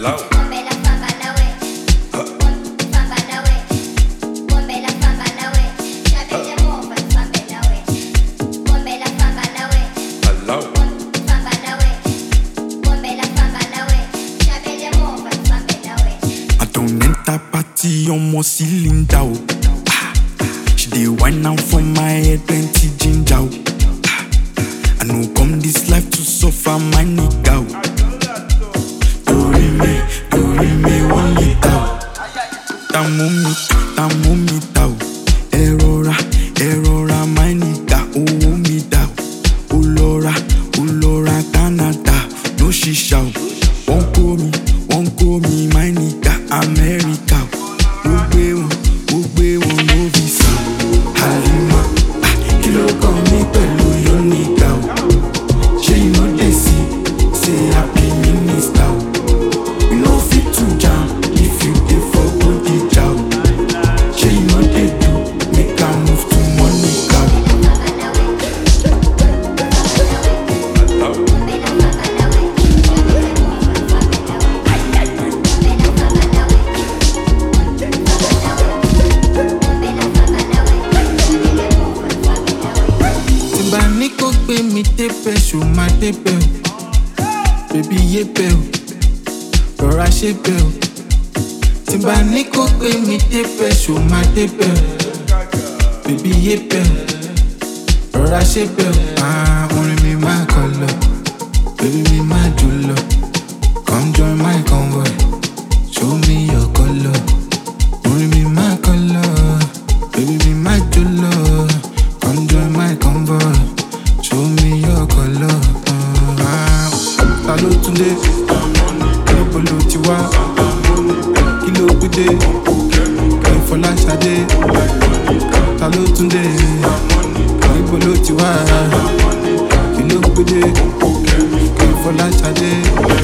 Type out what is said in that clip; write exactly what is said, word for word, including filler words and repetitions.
On my cylinder, ah. She dey wine now for my head, plenty ginger. Ah. I know come this life to suffer, my nigga. Dori me, dori me, one liter. Tamu mi, tamu mi tao. Erora, erora, my nigga, oh mi da. Olora, olora, Canada, no shisha. Won't call me, won't call me, my nigga, America. Ogbe won, ogbe won no visa. Halima, ah, kilo kan mi pẹ̀lú yo nigga o. Ṣé you no dey see, say happy minister o. You no fit to jam if you dey for Bodija o. Ṣé you no dey do, make I move to Monica o. Niko pe mi tepe, show my tepe. Baby yepe, rọra ṣepe. Timba niko pe mi tepe, show my tepe. Baby yepe, rọra ṣepe. Ah, orin mi máa kọ lọ, baby mi máa jò lọ. Come join my convoy, show me your color. Orin mi máa kọ lọ, baby mi máa jò lọ. Come join my convoy. Show me your color. Ah, ta ló tún dé? Níbo ló ti wá? Kí ló gbé dé? Fọláṣadé. Ta ló tún dé? Níbo ló ti wá? Kí ló gbé dé? Fọláṣadé.